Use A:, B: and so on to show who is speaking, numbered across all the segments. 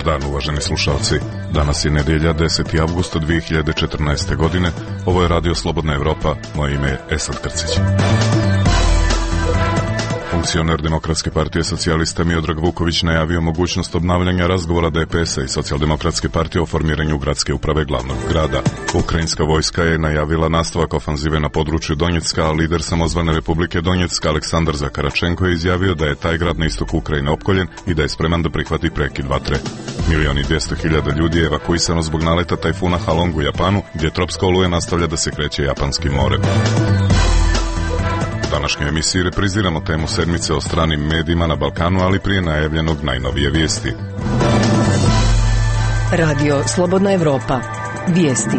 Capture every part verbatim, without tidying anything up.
A: Dobar dan, uvaženi slušalci. Danas je nedjelja, deseti avgust dvije hiljade četrnaeste. godine. Ovo je Radio Slobodna Evropa. Moje ime je Esad Krcić. Funkcioner Demokratske partije socijalista Miodrag Vuković najavio mogućnost obnavljanja razgovora D P S-a i Socijaldemokratske partije o formiranju gradske uprave glavnog grada. Ukrajinska vojska je najavila nastavak ofanzive na području Donjecka, a lider samozvane Republike Donjeck Aleksandar Zakaračenko je izjavio da je taj grad na istoku Ukrajine opkoljen i da je spreman da prihvati prekid vatre. Milion i dvjesto hiljada ljudi je evakuisano zbog naleta tajfuna Halong u Japanu, gdje tropska oluja nastavlja da se kreće Japanskim morem. U današnjoj emisiji repriziramo temu sedmice o stranim medijima na Balkanu, ali prije najavljenog najnovije vijesti.
B: Radio Slobodna Evropa. Vijesti.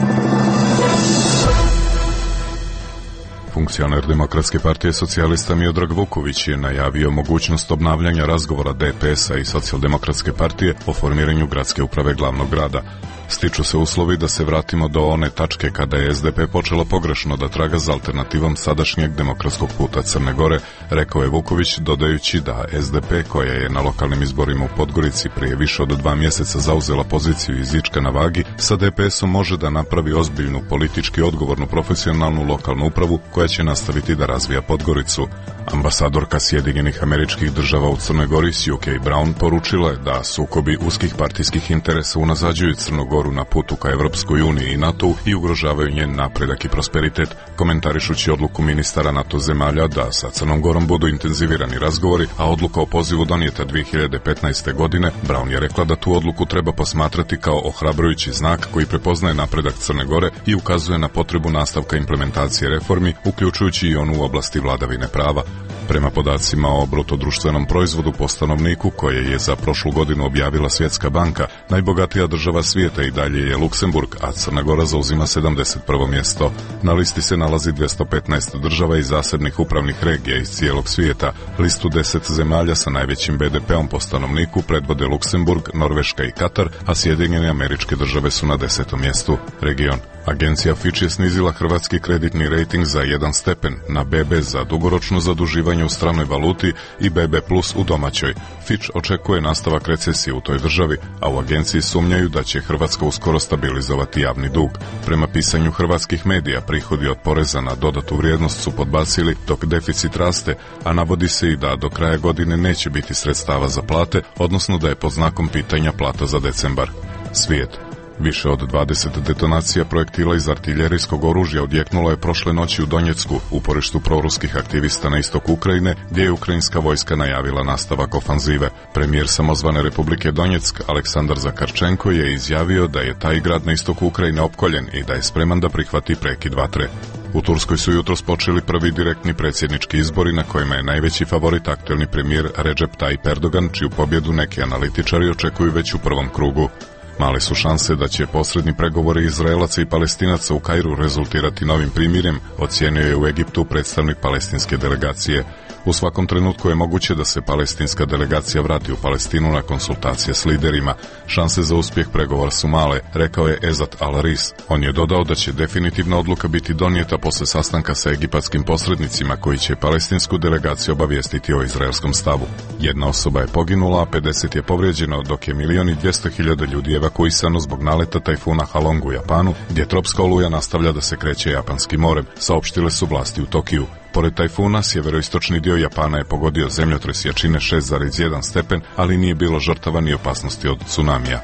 A: Funkcioner Demokratske partije socijalista Miodrag Vuković je najavio mogućnost obnavljanja razgovora D P S-a i Socijaldemokratske partije o formiranju gradske uprave glavnog grada. Stiču se uslovi da se vratimo do one tačke kada je S D P počelo pogrešno da traga za alternativom sadašnjeg demokratskog puta Crne Gore, rekao je Vuković, dodajući da S D P, koja je na lokalnim izborima u Podgorici prije više od dva mjeseca zauzela poziciju iz Ička na vagi, sa D P S-om može da napravi ozbiljnu, politički odgovornu, profesionalnu lokalnu upravu koja će nastaviti da razvija Podgoricu. Ambasadorka Sjedinjenih Američkih Država u Crnoj Gori U K Brown poručila je da sukobi uskih partijskih interesa unazađuju Crnu Goru na putu ka Evropskoj uniji i NATO-u i ugrožavaju njen napredak i prosperitet, komentarišući odluku ministara NATO zemalja da sa Crnom Gorom budu intenzivirani razgovori, a odluka o pozivu donijeta dvije hiljade petnaeste. godine, Brown je rekla da tu odluku treba posmatrati kao ohrabrujući znak koji prepoznaje napredak Crne Gore i ukazuje na potrebu nastavka implementacije reformi, uključujući i onu u oblasti vladavine prava. Prema podacima o brutodruštvenom proizvodu po stanovniku koje je za prošlu godinu objavila Svjetska banka, najbogatija država svijeta i dalje je Luksemburg, a Crna Gora zauzima sedamdeset prvo mjesto. Na listi se nalazi dvjesto petnaest država i zasebnih upravnih regija iz cijelog svijeta. Listu deset zemalja sa najvećim B D P-om po stanovniku predvode Luksemburg, Norveška i Katar, a Sjedinjene Američke Države su na desetom mjestu. Region. Agencija Fitch je snizila hrvatski kreditni rejting za jedan stepen na B B za dugoročno zaduživanje u stranoj valuti i B B plus u domaćoj. Fitch očekuje nastavak recesije u toj državi, a u agenciji sumnjaju da će Hrvatska uskoro stabilizovati javni dug. Prema pisanju hrvatskih medija, prihodi od poreza na dodatu vrijednost su podbacili dok deficit raste, a navodi se i da do kraja godine neće biti sredstava za plate, odnosno da je pod znakom pitanja plata za decembar. Svijet. Više od dvadeset detonacija projektila iz artiljerijskog oružja odjeknulo je prošle noći u Donjecku, uporištu proruskih aktivista na istoku Ukrajine, gdje je ukrajinska vojska najavila nastavak ofanzive. Premijer samozvane Republike Donjeck Aleksandar Zakarčenko je izjavio da je taj grad na istoku Ukrajine opkoljen i da je spreman da prihvati prekid vatre. U Turskoj su jutros počeli prvi direktni predsjednički izbori na kojima je najveći favorit aktuelni premijer Recep Tayyip Erdogan, čiju pobjedu neki analitičari očekuju već u prvom krugu. Male su šanse da će posredni pregovori Izraelaca i Palestinaca u Kairu rezultirati novim primirjem, ocijenio je u Egiptu predstavnik palestinske delegacije. U svakom trenutku je moguće da se palestinska delegacija vrati u Palestinu na konsultacije s liderima. Šanse za uspjeh pregovora su male, rekao je Ezat Al-Aris. On je dodao da će definitivna odluka biti donijeta posle sastanka sa egipatskim posrednicima koji će palestinsku delegaciju obavijestiti o izraelskom stavu. Jedna osoba je poginula, a pedeset je povrijeđeno, dok je milion i dvjesto hiljada ljudi evakuisano zbog naleta tajfuna Halong u Japanu, gdje tropska oluja nastavlja da se kreće Japanskim morem, saopštile su vlasti u Tokiju. Pored tajfuna, sjeveroistočni dio Japana je pogodio zemljotres jačine šest zarez jedan stepen, ali nije bilo žrtava ni opasnosti od tsunamija.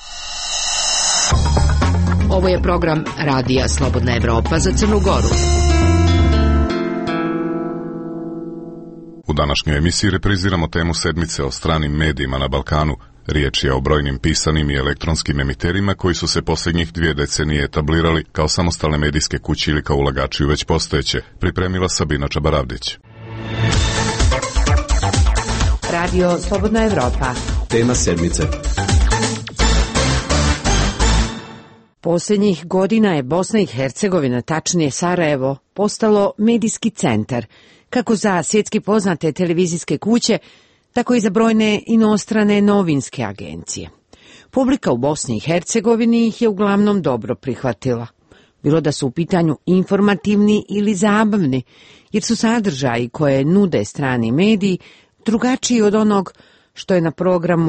B: Ovo je program Radija Slobodna Evropa za Crnu Goru.
A: U današnjoj emisiji repriziramo temu sedmice o stranim medijima na Balkanu. Riječ je o brojnim pisanim i elektronskim emiterima koji su se posljednjih dvije decenije etablirali kao samostalne medijske kuće ili kao ulagači u već postojeće, pripremila Sabina Čabaravdić.
B: Radio Slobodna Evropa.
C: Tema sedmice.
B: Posljednjih godina je Bosna i Hercegovina, tačnije Sarajevo, postalo medijski centar, kako za svjetski poznate televizijske kuće, tako i za brojne inostrane novinske agencije. Publika u Bosni i Hercegovini ih je uglavnom dobro prihvatila. Bilo da su u pitanju informativni ili zabavni, jer su sadržaji koje nude strani mediji drugačiji od onog što je na programu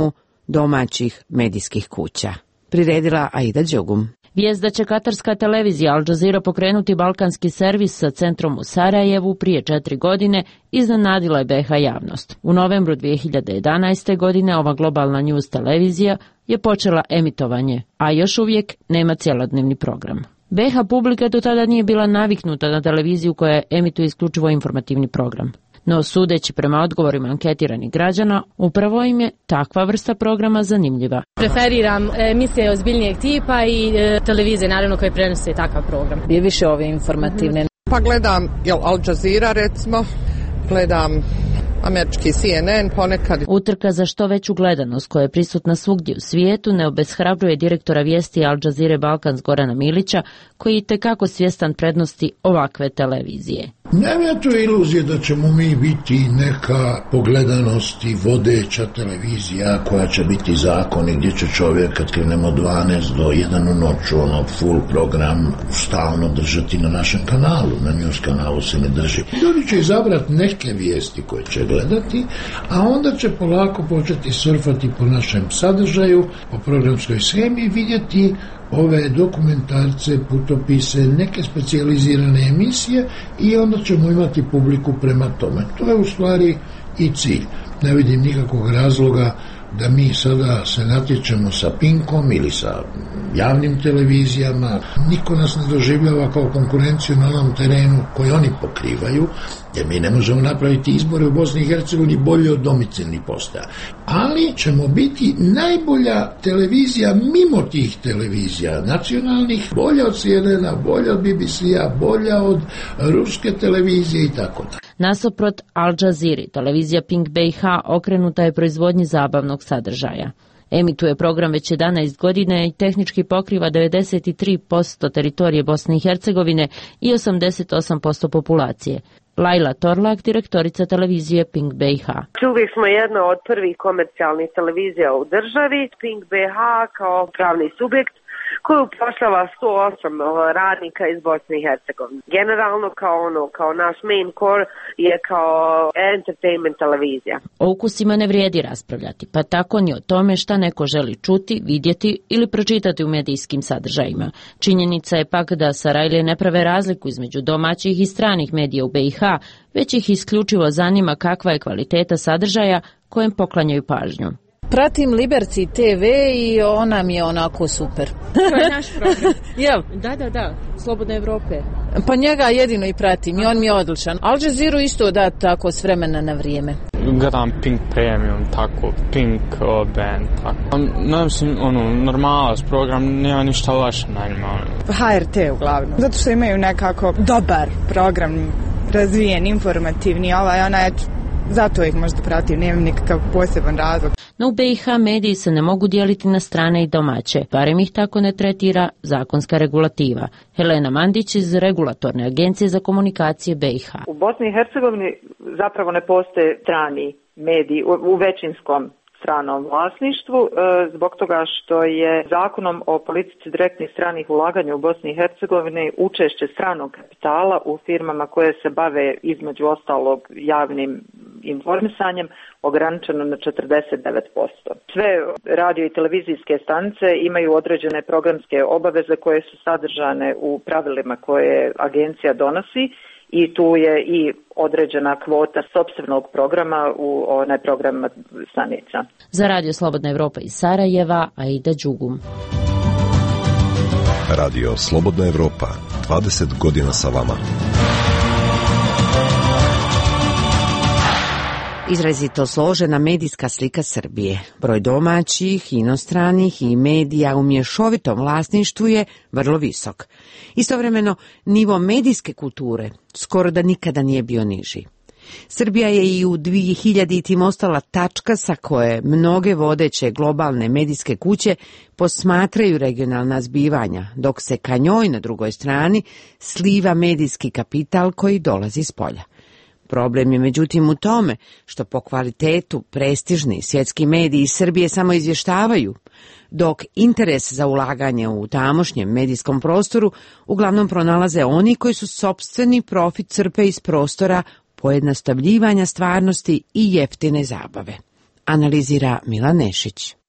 B: domaćih medijskih kuća. Priredila Aida Đugum.
C: Vijest da će katarska televizija Al Jazeera pokrenuti balkanski servis sa centrom u Sarajevu prije četiri godine iznenadila je B iH javnost. U novembru dvije hiljade jedanaeste. godine ova globalna news televizija je počela emitovanje, a još uvijek nema cjelodnevni program. B iH publika do tada nije bila naviknuta na televiziju koja emituje isključivo informativni program. No, sudeći prema odgovorima anketiranih građana, upravo im je takva vrsta programa zanimljiva.
D: Preferiram emisije ozbiljnijeg tipa i e, televizije, naravno, koje prenose takav program.
E: Je više ove informativne.
F: Mm-hmm. Pa gledam jel, Al Jazeera, recimo, gledam američki C N N ponekad.
C: Utrka za što veću gledanost koja je prisutna svugdje u svijetu ne obeshrabruje direktora vijesti Al Jazeera Balkans Gorana Milića, koji je itekako svjestan prednosti ovakve televizije.
G: Nema tu iluzije da ćemo mi biti neka pogledanost i vodeća televizija koja će biti zakon i gdje će čovjek kad krenemo dvanaest do jedan u noću ono full program stalno držati na našem kanalu, na news kanalu se ne drži. Ljudi će izabrati neke vijesti koje će gledati, a onda će polako početi surfati po našem sadržaju, po programskoj shemi i vidjeti ove dokumentarce, putopise, neke specijalizirane emisije i onda ćemo imati publiku prema tome. To je u stvari i cilj. Ne vidim nikakvog razloga da mi sada se natječemo sa Pinkom ili sa javnim televizijama. Niko nas ne doživljava kao konkurenciju na onom terenu koji oni pokrivaju, jer mi ne možemo napraviti izbore u Bosni i Hercegovini bolje od domicilnih postaja. Ali ćemo biti najbolja televizija mimo tih televizija nacionalnih, bolja od C N N-a, bolja od B B C-a, bolja od ruske televizije i tako da.
C: Nasuprot Al Jazeera, televizija Pink B iH okrenuta je proizvodnji zabavnog sadržaja. Emituje program već jedanaest godina i tehnički pokriva devedeset tri posto teritorije Bosne i Hercegovine i osamdeset osam posto populacije. Lajla Torlak, direktorica televizije Pink B iH.
H: Uvijek smo jedna od prvih komercijalnih televizija u državi. Pink B iH kao pravni subjekt koju upošljava sto osam radnika iz Bosne i Hercegovine. Generalno kao ono, kao naš main core je kao entertainment televizija.
C: O ukusima ne vrijedi raspravljati, pa tako ni o tome šta neko želi čuti, vidjeti ili pročitati u medijskim sadržajima. Činjenica je pak da Sarajlije ne prave razliku između domaćih i stranih medija u B iH, već ih isključivo zanima kakva je kvaliteta sadržaja kojem poklanjaju pažnju.
E: Pratim Liberty T V i ona mi je onako super.
D: To je naš program.
E: Jel?
D: Da, da, da. Slobodne Evrope.
E: Pa njega jedino i pratim i on mi je odličan. Al Jazeera isto da tako s vremena na vrijeme.
I: Gledam Pink Premium, tako, Pink uh, Band, tako. Nadam se, ono, normalac program, nema ništa loše na njima.
J: H R T uglavnom. Zato što imaju nekako dobar program, razvijen, informativni, ovaj, ona je... Zato ih možda pratim, nemam nikakav poseban razlog.
C: No u B iH mediji se ne mogu dijeliti na strane i domaće, barem ih tako ne tretira zakonska regulativa. Helena Mandić iz Regulatorne agencije za komunikacije B iH.
K: U Bosni i Hercegovini zapravo ne postoje strani mediji u, u većinskom stranom vlasništvu, e, zbog toga što je zakonom o politici direktnih stranih ulaganja u Bosni i Hercegovini učešće stranog kapitala u firmama koje se bave između ostalog javnim informisanjem ograničeno na četrdeset devet posto. Sve radio i televizijske stanice imaju određene programske obaveze koje su sadržane u pravilima koje agencija donosi i tu je i određena kvota sopstvenog programa u onaj program stanica.
C: Za Radio Slobodna Evropa iz Sarajeva, Aida Đugum.
L: Radio Slobodna Evropa, dvadeset godina sa vama.
B: Izrazito složena medijska slika Srbije. Broj domaćih, inostranih i medija u mješovitom vlasništvu je vrlo visok. Istovremeno, nivo medijske kulture skoro da nikada nije bio niži. Srbija je i u dvije hiljadite ostala tačka sa koje mnoge vodeće globalne medijske kuće posmatraju regionalna zbivanja, dok se ka njoj na drugoj strani sliva medijski kapital koji dolazi s polja. Problem je međutim u tome što po kvalitetu prestižni svjetski mediji iz Srbije samo izvještavaju, dok interes za ulaganje u tamošnjem medijskom prostoru uglavnom pronalaze oni koji su sopstveni profit crpe iz prostora pojednostavljivanja stvarnosti i jeftine zabave. Analizira Milan Nešić.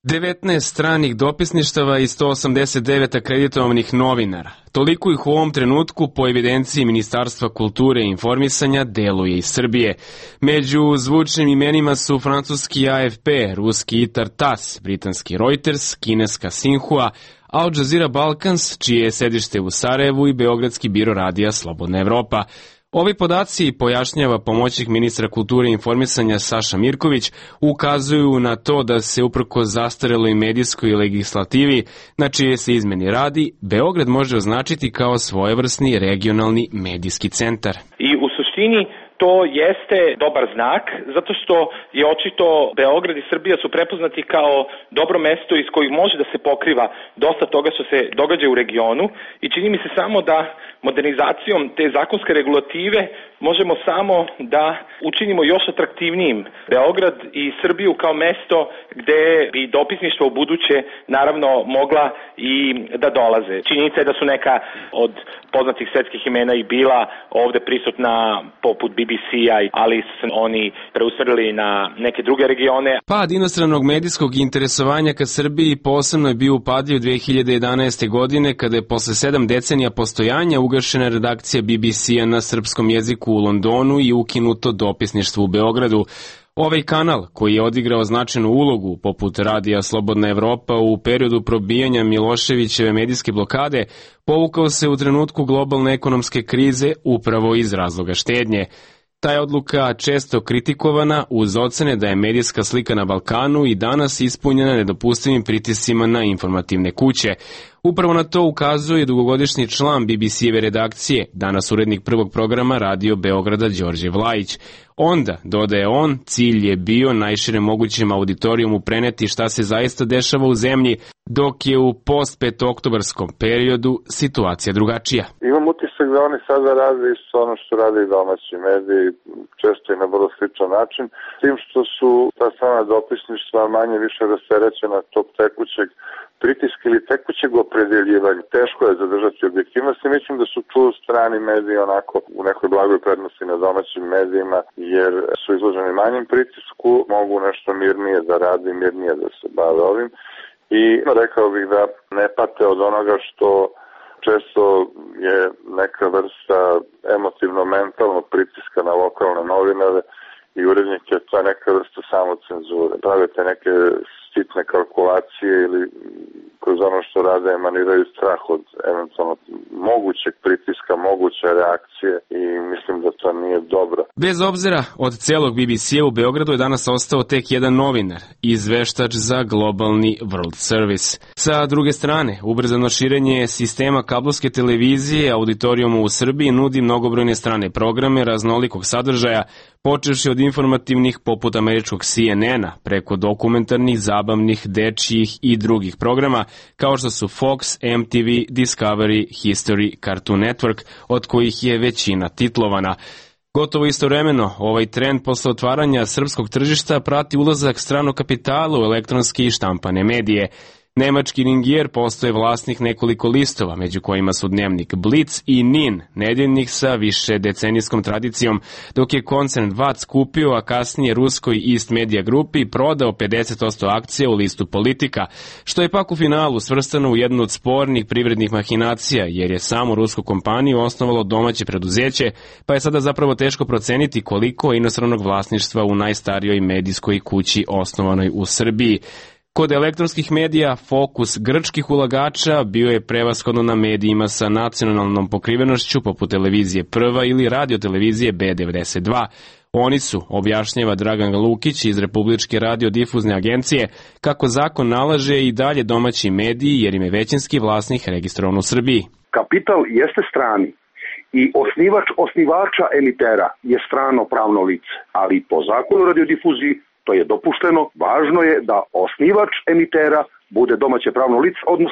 M: devetnaest stranih dopisništava i sto osamdeset devet akreditovanih novinara. Toliko ih u ovom trenutku po evidenciji Ministarstva kulture i informisanja deluje iz Srbije. Među zvučnim imenima su francuski A F P, ruski Itar Tas, britanski Reuters, kineska Sinhua, Al Jazeera Balkans, čije je sedište u Sarajevu i beogradski biro radija Slobodna Evropa. Ovi podaci, pojašnjava pomoćnik ministra kulture i informisanja Saša Mirković, ukazuju na to da se uprko zastareloj medijskoj legislativi, na čije se izmeni radi, Beograd može označiti kao svojevrsni regionalni medijski centar.
N: I u suštini to jeste dobar znak, zato što je očito Beograd i Srbija su prepoznati kao dobro mesto iz kojeg može da se pokriva dosta toga što se događa u regionu i čini mi se samo da modernizacijom te zakonske regulative možemo samo da učinimo još atraktivnijim Beograd i Srbiju kao mesto gde bi dopisništva u buduće naravno mogla i da dolaze. Činjenica je da su neka od poznatih svetskih imena i bila ovde prisutna poput B B C-a, ali su se oni preusmerili na neke druge regione.
M: Pad inostranog medijskog interesovanja ka Srbiji posebno je bio upadljiv dve hiljade jedanaeste. godine kada je posle sedam decenija postojanja ugašena redakcija B B C-a na srpskom jeziku u Londonu i ukinuto dopisništvo u Beogradu. Ovaj kanal, koji je odigrao značajnu ulogu, poput radija Slobodna Evropa, u periodu probijanja Miloševićeve medijske blokade, povukao se u trenutku globalne ekonomske krize upravo iz razloga štednje. Ta je odluka često kritikovana uz ocene da je medijska slika na Balkanu i danas ispunjena nedopustivim pritiscima na informativne kuće. Upravo na to ukazuje dugogodišnji član B B C-eve redakcije, danas urednik prvog programa Radio Beograda Đorđe Vlajić. Onda, dodaje on, cilj je bio najširem mogućem auditorijumu preneti šta se zaista dešava u zemlji, dok je u post-petooktobarskom periodu situacija drugačija.
O: Imam utisak da oni sada rade isto ono što rade i domaći mediji, često i na vrlo sličan način, tim što su ta sama dopisništva manje više rasterećena tog tekućeg pritiska ili tekućeg opredeljivanja. Teško je zadržati objektivnost i mislim da su tu strani mediji onako u nekoj blagoj prednosti na domaćim medijima, jer su izloženi manjem pritisku, mogu nešto mirnije da rade i mirnije da se bave ovim. I rekao bih da ne pate od onoga što često je neka vrsta emotivno-mentalnog pritiska na lokalne novinare i urednike, to je neka vrsta samocenzure. Pravite neke sitne kalkulacije ili kroz ono što rade emaniraju strah od eventualno mogućeg pritiska, moguće reakcije i mislim da to nije dobro.
M: Bez obzira, od celog B B C-a u Beogradu je danas ostao tek jedan novinar, izveštač za globalni World Service. Sa druge strane, ubrzano širenje sistema kablovske televizije auditorijumu u Srbiji nudi mnogobrojne strane programe raznolikog sadržaja, počevši od informativnih poput američkog C N N-a, preko dokumentarnih, zabavnih, dečijih i drugih programa, kao što su Fox, M T V, Discovery, History, Cartoon Network, od kojih je većina titlovana. Gotovo istovremeno, ovaj trend posle otvaranja srpskog tržišta prati ulazak stranog kapitala u elektronske i štampane medije. Nemački Ringier postaje vlasnik nekoliko listova, među kojima su dnevnik Blitz i Nin, nedeljnik sa više decenijskom tradicijom, dok je koncern Vac kupio, a kasnije ruskoj East Media Grupi prodao pedeset posto akcija u listu Politika, što je pak u finalu svrstano u jednu od spornih privrednih mahinacija, jer je samu rusku kompaniju osnovalo domaće preduzeće, pa je sada zapravo teško proceniti koliko je inostranog vlasništva u najstarijoj medijskoj kući osnovanoj u Srbiji. Kod elektronskih medija fokus grčkih ulagača bio je prevashodno na medijima sa nacionalnom pokrivenošću poput televizije Prva ili radiotelevizije B devedeset dva. Oni su, objašnjava Dragan Lukić iz Republičke radiodifuzne agencije, kako zakon nalaže i dalje domaći mediji jer im je većinski vlasnik registrovan u Srbiji.
P: Kapital jeste strani i osnivač osnivača emitera je strano pravno lice, ali po zakonu o radiodifuziji to je dopušteno, važno je da osnivač emitera bude domaće pravno lice, odnosno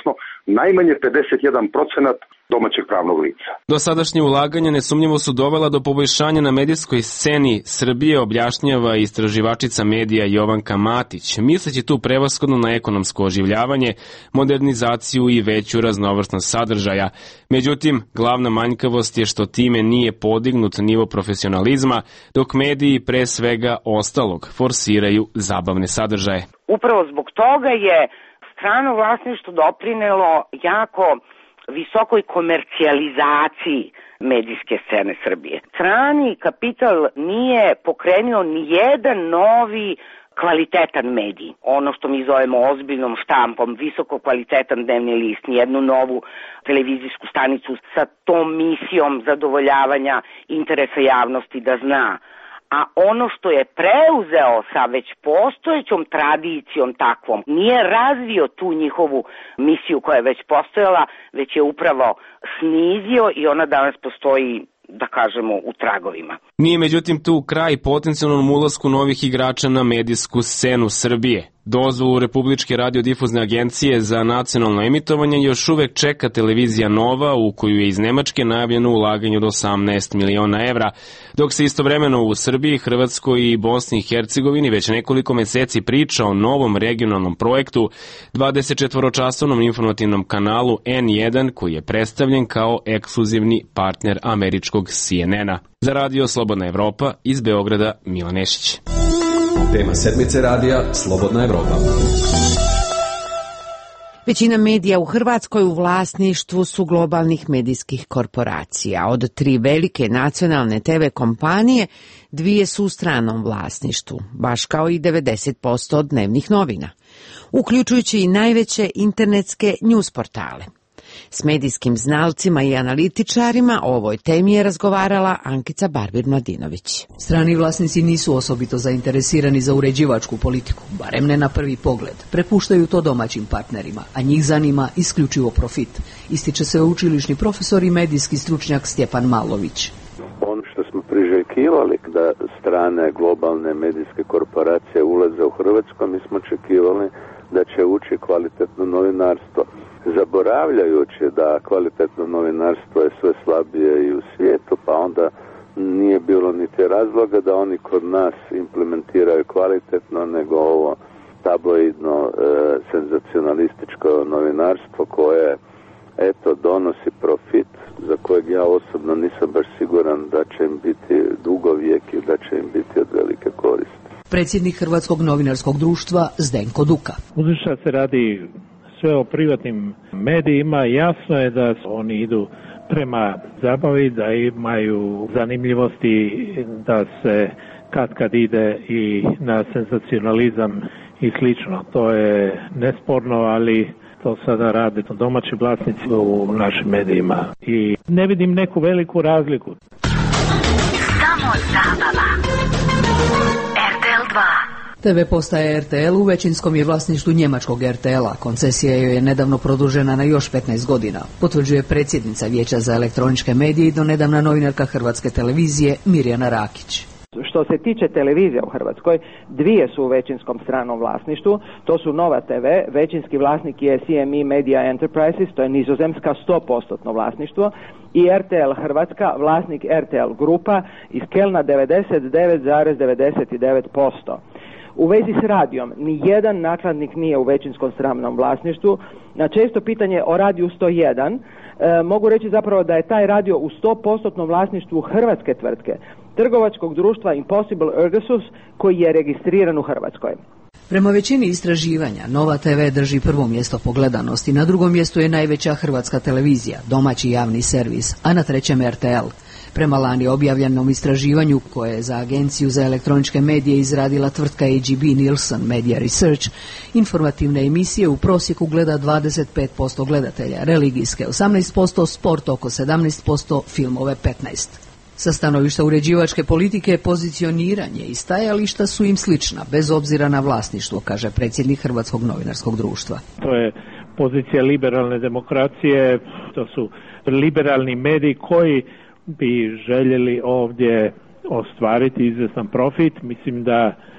P: najmanje pedeset jedan procenat domaćeg pravnog lica.
M: Dosadašnje ulaganja nesumnjivo su dovela do poboljšanja na medijskoj sceni Srbije, objašnjava istraživačica medija Jovanka Matić, misleći tu prevashodno na ekonomsko oživljavanje, modernizaciju i veću raznovrsnost sadržaja. Međutim, glavna manjkavost je što time nije podignut nivo profesionalizma, dok mediji pre svega ostalog forsiraju zabavne sadržaje.
Q: Upravo zbog toga je strano vlasništvo doprinelo jako visokoj komercijalizaciji medijske scene Srbije. Strani kapital nije pokrenuo ni jedan novi kvalitetan medij, ono što mi zovemo ozbiljnom štampom, visoko kvalitetan dnevni list, nijednu novu televizijsku stanicu sa tom misijom zadovoljavanja interesa javnosti da zna. A ono što je preuzeo sa već postojećom tradicijom takvom, nije razvio tu njihovu misiju koja je već postojala, već je upravo snizio i ona danas postoji, da kažemo, u tragovima.
M: Nije međutim tu kraj potencijalnom ulasku novih igrača na medijsku scenu Srbije. Dozvolu Republičke radiodifuzne agencije za nacionalno emitovanje još uvek čeka televizija Nova, u koju je iz Nemačke najavljeno ulaganje od osamnaest miliona evra, dok se istovremeno u Srbiji, Hrvatskoj i Bosni i Hercegovini već nekoliko meseci priča o novom regionalnom projektu, dvadesetčetvoročasovnom informativnom kanalu en jedan, koji je predstavljen kao ekskluzivni partner američkog C N N-a. Za Radio Slobodna Evropa, iz Beograda, Milan Nešić.
R: Tema sedmice radija Slobodna Evropa.
B: Većina medija u Hrvatskoj u vlasništvu su globalnih medijskih korporacija. Od tri velike nacionalne te ve kompanije, dvije su u stranom vlasništvu, baš kao i devedeset posto dnevnih novina, uključujući i najveće internetske news portale. S medijskim znalcima i analitičarima o ovoj temi je razgovarala Ankica Barbir-Mladinović.
S: Strani vlasnici nisu osobito zainteresirani za uređivačku politiku, barem ne na prvi pogled. Prepuštaju to domaćim partnerima, a njih zanima isključivo profit, ističe sveučilišni profesor i medijski stručnjak Stjepan Malović.
T: Ono što smo priželjkivali da strane globalne medijske korporacije ulaze u Hrvatsku, mi smo očekivali da će ući kvalitetno novinarstvo. Zaboravljajući da kvalitetno novinarstvo je sve slabije i u svijetu, pa onda nije bilo niti razloga da oni kod nas implementiraju kvalitetno, nego ovo tabloidno, e, senzacionalističko novinarstvo koje eto donosi profit, za kojeg ja osobno nisam baš siguran da će im biti dugovijek i da će im biti od velike koristi.
S: Predsjednik Hrvatskog novinarskog društva Zdenko Duka.
U: Budući da se radi sve o privatnim medijima, jasno je da oni idu prema zabavi, da imaju zanimljivosti, da se kad kad ide i na senzacionalizam i slično. To je nesporno, ali to sada rade domaći vlasnici u našim medijima i ne vidim neku veliku razliku.
V: Samo zabava. er te el dva.
S: te ve postaja er te el u većinskom je vlasništvu njemačkog er te el-a. Koncesija joj je nedavno produžena na još petnaest godina, potvrđuje predsjednica Vijeća za elektroničke medije i donedavna novinarka Hrvatske televizije Mirjana Rakić.
K: Što se tiče televizije u Hrvatskoj, dvije su u većinskom stranom vlasništvu, to su Nova te ve, većinski vlasnik je C M E Media Enterprises, to je nizozemska sto posto vlasništvo, i er te el Hrvatska, vlasnik er te el Grupa iz Kelna devedeset devet zarez devedeset devet posto. U vezi s radijom, ni jedan nakladnik nije u većinskom stranom vlasništvu. Na često pitanje o radiju sto jedan, e, mogu reći zapravo da je taj radio u sto posto vlasništvu hrvatske tvrtke, trgovačkog društva Impossible Ergasus, koji je registriran u Hrvatskoj.
S: Prema većini istraživanja, Nova te ve drži prvo mjesto po gledanosti, na drugom mjestu je najveća hrvatska televizija, domaći javni servis, a na trećem er te el. Prema lani objavljenom istraživanju koje je za Agenciju za elektroničke medije izradila tvrtka A G B Nielsen Media Research, informativne emisije u prosjeku gleda dvadeset pet posto gledatelja, religijske osamnaest posto, sport oko sedamnaest posto, filmove petnaest posto. Sa stanovišta uređivačke politike, pozicioniranje i stajališta su im slična, bez obzira na vlasništvo, kaže predsjednik Hrvatskog novinarskog društva.
U: To je pozicija liberalne demokracije, to su liberalni mediji koji bi željeli ovdje ostvariti izvjestan profit. Mislim da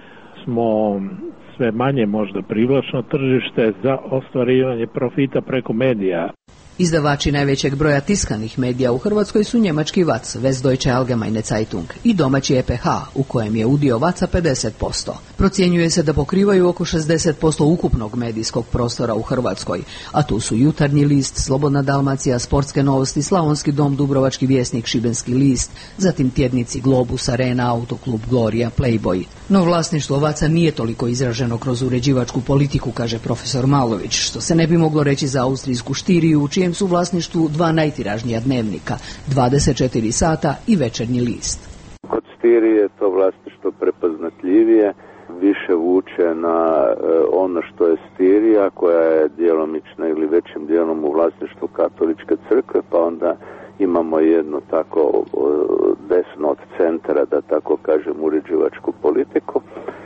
U: smo sve manje možda privlačno tržište za ostvarivanje profita preko medija.
S: Izdavači najvećeg broja tiskanih medija u Hrvatskoj su njemački V A C, Westdeutsche Allgemeine Zeitung, i domaći E P H, u kojem je udio V A C-a pedeset posto. Procjenjuje se da pokrivaju oko šezdeset posto ukupnog medijskog prostora u Hrvatskoj, a tu su Jutarnji list, Slobodna Dalmacija, Sportske novosti, Slavonski dom, Dubrovački vjesnik, Šibenski list, zatim tjednici Globus, Arena, Autoklub, Gloria, Playboy. No vlasništvo V A C-a nije toliko izraženo kroz uređivačku politiku, kaže profesor Malović, što se ne bi moglo reći za austrijsku Štiriju, u čijem su vlasništvu dva najtiražnija dnevnika, dvadeset četiri sata i Večernji list.
T: Kod Štirije je to vlasništvo prepoznatljivije, više vuče na e, ono što je Štirija, koja je djelomično ili većim dijelom u vlasništvu Katoličke crkve, pa onda imamo jednu tako e, desno od centra, da tako kažem, uređivačku politiku.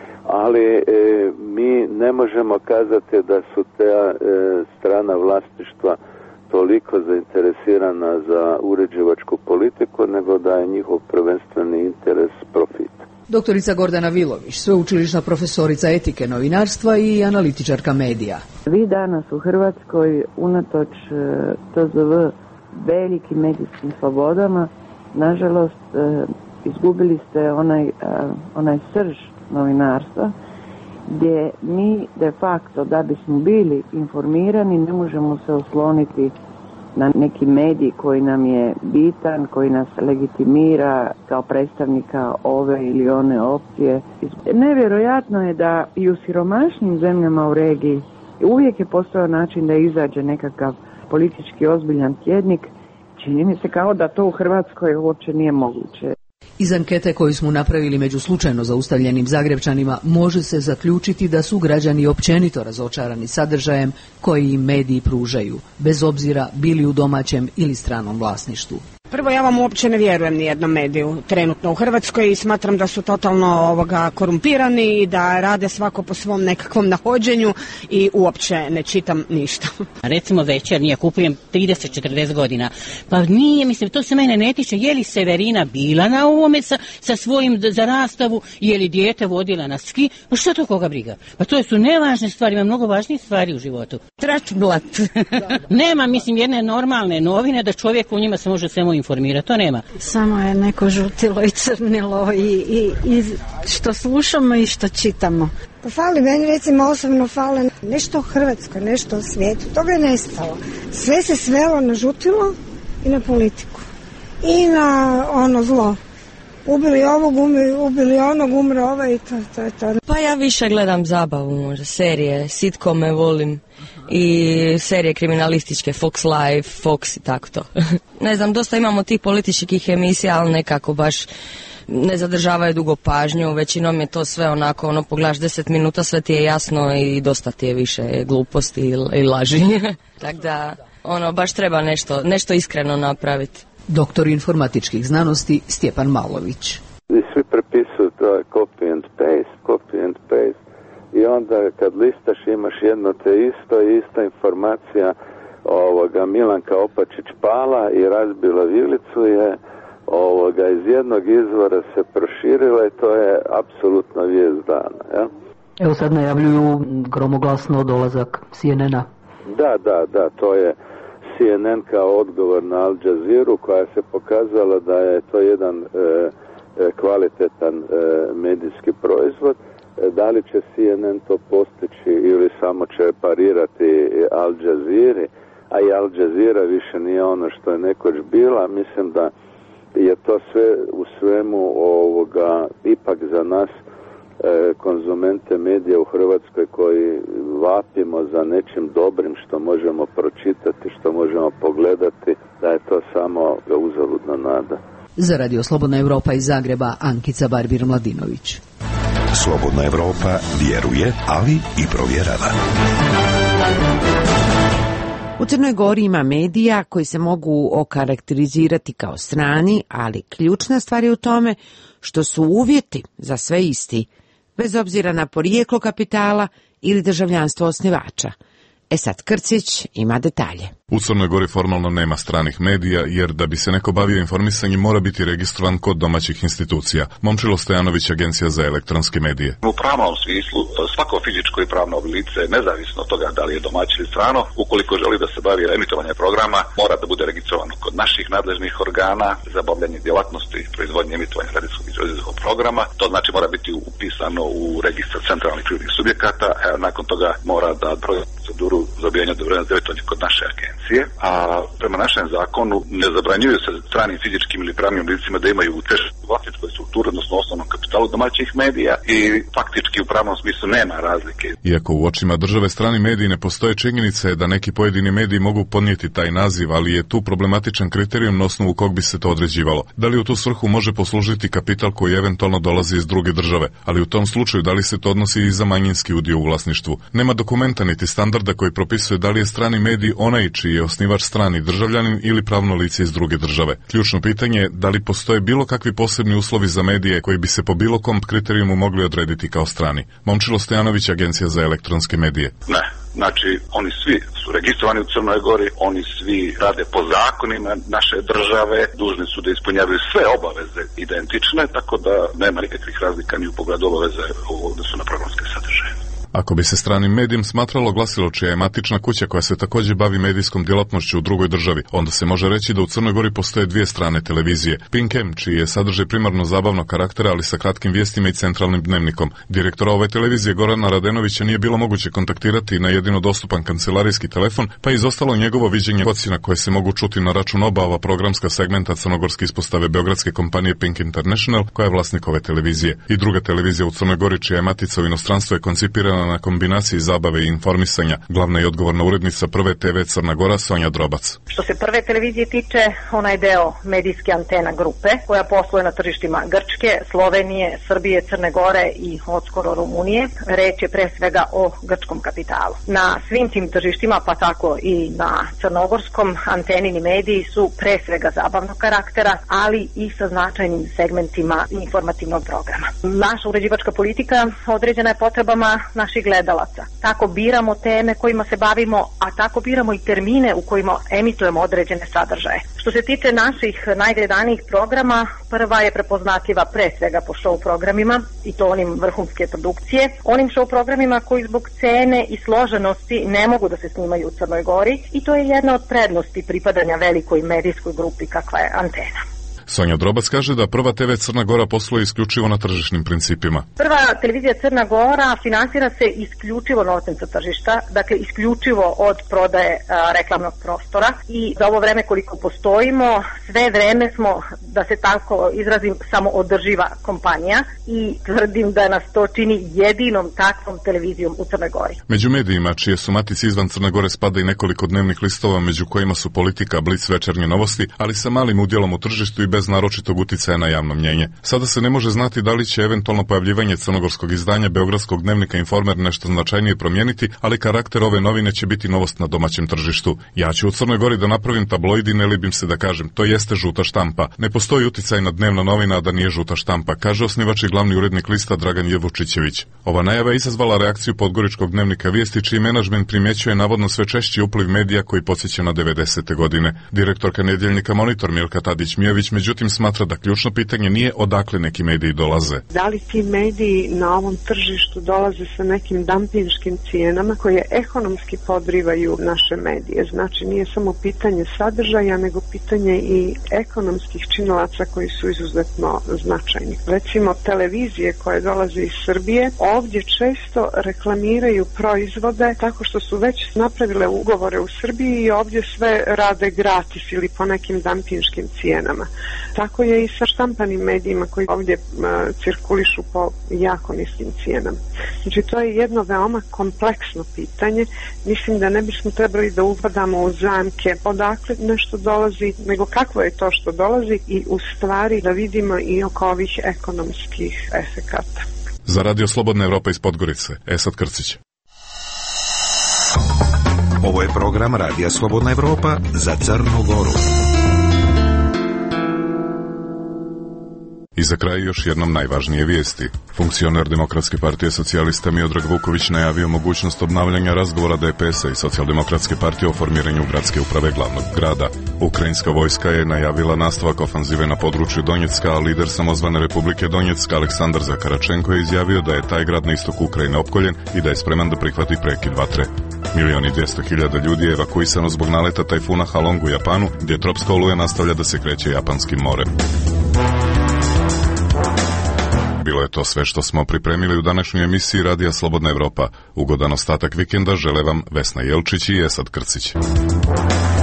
T: Ali e, mi ne možemo kazati da su te e, strana vlasništva toliko zainteresirana za uređivačku politiku, nego da je njihov prvenstveni interes profit.
S: Doktorica Gordana Vilović, sveučilišna profesorica etike novinarstva i analitičarka medija.
A: Vi danas u Hrvatskoj, unatoč T Z V velikim medijskim slobodama, nažalost izgubili ste onaj, onaj srž novinarstva, gdje mi de facto, da bismo bili informirani, ne možemo se osloniti na neki medij koji nam je bitan, koji nas legitimira kao predstavnika ove ili one opcije. Nevjerojatno je da i u siromašnim zemljama u regiji uvijek je postojao način da izađe nekakav politički ozbiljan tjednik. Čini mi se kao da to u Hrvatskoj uopće nije moguće.
S: Iz ankete koju smo napravili među slučajno zaustavljenim Zagrepčanima može se zaključiti da su građani općenito razočarani sadržajem koji im mediji pružaju, bez obzira bili u domaćem ili stranom vlasništvu.
F: Prvo, ja vam uopće ne vjerujem ni jednom mediju trenutno u Hrvatskoj i smatram da su totalno ovoga korumpirani i da rade svako po svom nekakvom nahođenju i uopće ne čitam ništa.
W: Recimo Večernji, ja kupujem trideset četrdeset godina. Pa nije, mislim, to se mene ne tiče. Je li Severina bila na ovome sa, sa svojim za rastavu, je li dijete vodila na ski? Pa što to koga briga? Pa to su nevažne stvari, ima mnogo važnijih stvari u životu.
F: Tračblat.
W: Nema, mislim, jedne normalne novine da čovjek u njima se može samo informirati, to nema.
X: Samo je neko žutilo i crnilo i, i, i što slušamo i što čitamo.
Y: Pa fali, meni recimo osobno fali nešto o Hrvatskoj, nešto o svijetu, toga je nestalo. Sve se svelo na žutilo i na politiku. I na ono zlo. Ubili ovog, umri, ubili onog, umre ovaj i to, to je to.
Z: Pa ja više gledam zabavu, možda serije, sitkome volim i serije kriminalističke, Fox Life, Fox i tako to. Ne znam, dosta imamo tih političkih emisija, ali nekako baš ne zadržavaju dugo pažnju, većinom je to sve onako, ono, pogledaš deset minuta, sve ti je jasno i dosta ti je više gluposti i, i laži. Tako da, ono, baš treba nešto, nešto iskreno napraviti.
S: Doktor informatičkih znanosti Stjepan Malović.
T: I svi prepisuju to je copy and paste, copy and paste. I onda kad listaš imaš jedno te isto i ista informacija ovoga Milanka Opačić pala i razbila vilicu je ovoga iz jednog izvora se proširila i to je apsolutno vijest dana. Ja?
S: Evo sad najavljuju gromoglasno dolazak C N N-a.
T: Da, da, da, to je C N N kao odgovor na Al Jazeera koja se pokazala da je to jedan e, kvalitetan e, medijski proizvod. E, da li će C N N to postići ili samo će parirati Al Jazeera, a i Al Jazeera više nije ono što je nekoć bila. Mislim da je to sve u svemu ovoga ipak za nas e, konzumente medija u Hrvatskoj koji vapimo za nečim dobrim što možemo pročitati, što možemo pogledati, da je to samo uzaludna nada.
S: Za Radio Slobodna Evropa iz Zagreba, Ankica Barbir-Mladinović.
L: Slobodna Evropa vjeruje, ali i provjerava.
B: U Crnoj Gori ima medija koji se mogu okarakterizirati kao strani, ali ključna stvar je u tome što su uvjeti za sve isti, bez obzira na porijeklo kapitala ili državljanstvo osnivača. E sad Krcić ima detalje.
D: U Crnoj Gori formalno nema stranih medija, jer da bi se neko bavio informisanjem mora biti registrovan kod domaćih institucija. Momčilo Stojanović, Agencija za elektronske medije.
E: U pravnom smislu svako fizičko i pravno lice, nezavisno od toga da li je domaće ili strano, ukoliko želi da se bavi emitovanjem programa, mora da bude registrovano kod naših nadležnih organa za obavljanje djelatnosti proizvodnje emitovanja radijskog i televizijskog programa. To znači mora biti upisano u registar centralnih privrednih subjekata, a nakon toga mora da prođe proceduru za dobijanje odobrenja za emitovanje kod naše agencije, a prema našem zakonu ne zabranjuju se stranim fizičkim ili pravnim licima da imaju težu vlasničkoj strukturi, odnosno osnovnom kapitalu domaćih medija i faktički u pravnom smislu nema razlike.
D: Iako u očima države strani mediji ne postoje, činjenica je da neki pojedini mediji mogu podnijeti taj naziv, ali je tu problematičan kriterijum na osnovu kog bi se to određivalo. Da li u tu svrhu može poslužiti kapital koji eventualno dolazi iz druge države, ali u tom slučaju da li se to odnosi i za manjinski udio u vlasništvu. Nema dokumenta niti standarda koji propisuje da li je strani medij onaj čiji je osnivač strani državljanin ili pravno lice iz druge države. Ključno pitanje je da li postoje bilo kakvi posebni uslovi za medije koji bi se po bilo kom kriterijumu mogli odrediti kao strani. Momčilo Stojanović, Agencija za elektronske medije.
E: Ne. Znači, oni svi su registrovani u Crnoj Gori, oni svi rade po zakonima naše države, dužni su da ispunjavaju sve obaveze identične, tako da nema nikakvih razlika ni u pogledu obaveze u odnosu na programske sadržaje.
D: Ako bi se stranim medijem smatralo glasilo čija je matična kuća koja se također bavi medijskom djelatnošću u drugoj državi, onda se može reći da u Crnoj Gori postoje dvije strane televizije. Pink M, čiji je sadržaj primarno zabavnog karaktera, ali sa kratkim vijestima i centralnim dnevnikom. Direktora ove televizije Gorana Radenovića nije bilo moguće kontaktirati na jedino dostupan kancelarijski telefon, pa je izostalo njegovo viđenje ocjena koje se mogu čuti na račun oba ova programska segmenta crnogorske ispostave beogradske kompanije Pink International, koja je vlasnik ove televizije. I druga televizija u Crnoj Gori, čija je matica u inostranstvu, je koncipirana na kombinaciji zabave i informisanja. Glavna i odgovorna urednica Prve te ve Crna Gora, Sonja Drobac.
G: Što se Prve televizije tiče, ona je deo medijske antena grupe koja posluje na tržištima Grčke, Slovenije, Srbije, Crne Gore i odskoro Rumunije. Reč je pre svega o grčkom kapitalu. Na svim tim tržištima, pa tako i na crnogorskom, antenini mediji su pre svega zabavnog karaktera, ali i sa značajnim segmentima informativnog programa. Naša uređivačka politika određena je potrebama naših gledalaca. Tako biramo teme kojima se bavimo, a tako biramo i termine u kojima emitujemo određene sadržaje. Što se tiče naših najgledanijih programa, prva je prepoznatljiva pre svega po show programima, i to onim vrhunske produkcije, onim show programima koji zbog cene i složenosti ne mogu da se snimaju u Crnoj Gori, i to je jedna od prednosti pripadanja velikoj medijskoj grupi kakva je Antena.
D: Sonja Drobac kaže da Prva te ve Crna Gora posluje isključivo na tržišnim principima.
G: Prva televizija Crna Gora finansira se isključivo novcem sa tržišta, dakle isključivo od prodaje a, reklamnog prostora, i za ovo vreme koliko postojimo, sve vreme smo, da se tako izrazim, samo održiva kompanija, i tvrdim da nas to čini jedinom takvom televizijom u Crnoj Gori.
D: Među medijima, čije su matice izvan Crne Gore, spada i nekoliko dnevnih listova, među kojima su Politika, Blic, Večernje novosti, ali sa malim udjelom u tržištu i bez naročitog uticaja na javno mnjenje. Sada se ne može znati da li će eventualno pojavljivanje crnogorskog izdanja Beogradskog dnevnika Informer nešto značajnije promijeniti, ali karakter ove novine će biti novost na domaćem tržištu. Ja ću u Crnoj Gori da napravim tabloid i ne libim se da kažem, to jeste žuta štampa. Ne postoji uticaj na dnevna novina da nije žuta štampa, kaže osnivač i glavni urednik lista Dragan Jevučićević. Ova najava je izazvala reakciju Podgoričkog dnevnika Vijesti, čiji menadžment primjećuje navodno sve češći upliv medija koji podsjeća na devedesete godine. Direktorka nedjeljnika Monitor Milka Tadić-Mijović međutim smatra da ključno pitanje nije odakle neki mediji dolaze.
H: Da li ti mediji na ovom tržištu dolaze sa nekim dampinškim cijenama koje ekonomski podrivaju naše medije? Znači nije samo pitanje sadržaja, nego pitanje i ekonomskih činilaca koji su izuzetno značajni. Recimo televizije koje dolaze iz Srbije ovdje često reklamiraju proizvode tako što su već napravile ugovore u Srbiji i ovdje sve rade gratis ili po nekim dampinškim cijenama. Tako je i sa štampanim medijima koji ovdje uh, cirkulišu po jako niskim cijenama. Znači to je jedno veoma kompleksno pitanje. Mislim da ne bismo trebali da upadamo u zamke odakle nešto dolazi, nego kakvo je to što dolazi, i u stvari da vidimo i oko ovih ekonomskih efekata.
D: Za Radio Slobodna Evropa iz Podgorice, Esad Krcić.
I: Ovo je program Radija Slobodna Evropa za Crnu Goru.
D: I za kraj još jednom najvažnije vijesti. Funkcioner Demokratske partije socijalista Miodrag Vuković najavio mogućnost obnavljanja razgovora D P S-a i Socijaldemokratske partije o formiranju gradske uprave glavnog grada. Ukrajinska vojska je najavila nastavak ofanzive na području Donjecka, a lider samozvane Republike Donjeck Aleksandar Zakaračenko je izjavio da je taj grad na istoku Ukrajine opkoljen i da je spreman da prihvati prekid vatre. Milion i dvjesto hiljada ljudi je evakuisano zbog naleta tajfuna Halong u Japanu, gdje tropska oluja nastavlja da se kreće Japanskim morem. Bilo je to sve što smo pripremili u današnjoj emisiji Radija Slobodna Evropa. Ugodan ostatak vikenda žele vam Vesna Jelčić i Esad Krcić.